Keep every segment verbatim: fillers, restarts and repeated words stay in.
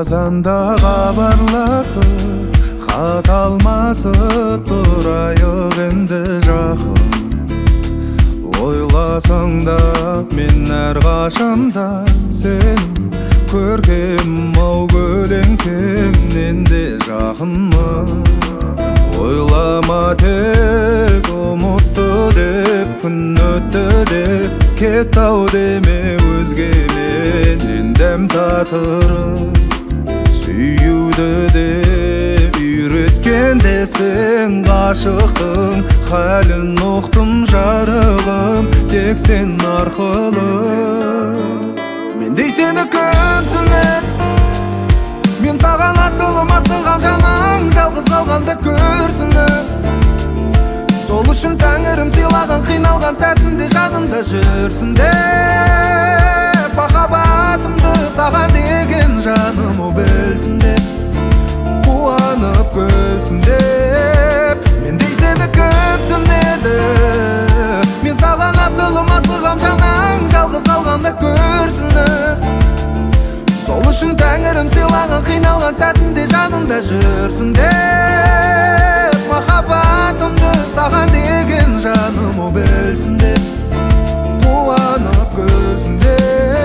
Ойласанда хабарласып, хат алмасып тұрайық енді жақын. Ойласаңда мен әрқашанда сенің көркем ау көлеңкеңнен де жақынмын. Ойлама тек ұмытты деп, күн өтті деп, кет ау деме өзгемен дәм татырып. Сүйуді де үйреткен десең ғашықтың хәлін ұқтым жарығым тек сен арқылы. Мендей сені көпсінет, мен саған асылым асылғам жаның жалғыз қалғанда көрсініп. Сол үшін тәңірім сыйлаған қиналған сәтінде жанымда жүрсін деп, махаббатымды саған деген жаным о білсін деп, қуанып күлсін деп. Мендей сені көпсінеді, мен саған асылым асылғам жаның жалғыз қалғанда көрсініп. Сол үшін тәңірім сыйлаған қиналған сәтінде жанымда жүрсін деп, махаббатымды саған деген жаным о білсін деп, қуанып күлсін деп.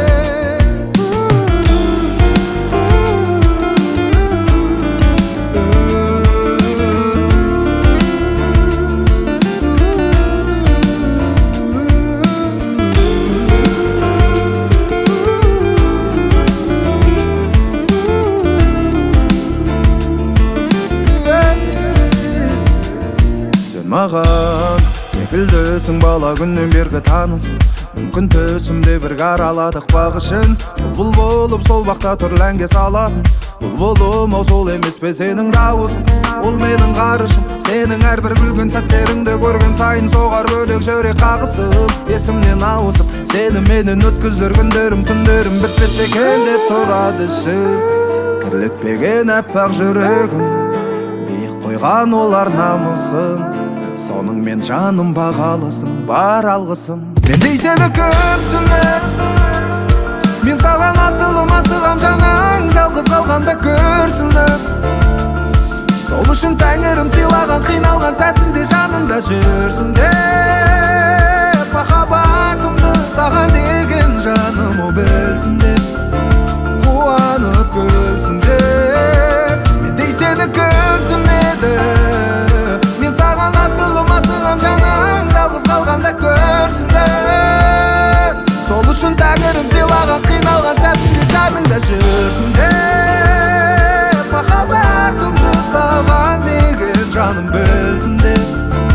Маған секілдісің бала күннен бергі танысың, мүмкін төсімде бірге араладық бағышын. Бұл болып сол бақта түрләнге салатын, бұл болым ау сол емес пе сенің дауысың. Ол менің ғарышым, сенің әрбір күлген сәттеріңді көрген сайын соғар бөлек жүрек қағысым. Есімнен ауысып, сені менен өткізер күндерім түндерім бітпес екен деп тұрады ішім. Кірлетпеген әппақ жүрегім, биік қойған олар намысын. Соның мен жаным бағалысың, бар алғысым. Мендей сені көпсінет, мен саған асылым асылғам жаның жалғыз қалғанда көрсініп. Сол үшін тәңірім сыйлаған қиналған сәтінде жанында жүрсін деп, махаббатымды саған деген жаным о білсін деп, қуанып күлсін деп. Мендей сені көпсінеді, мен саған асылым асылғам жаның жалғыз қалғанда көрсініп. Сол үшін тәңірім сыйлаған қиналған сәтінде жаныңда жүрсін деп, махаббатымды саған деген жаным білсін деп.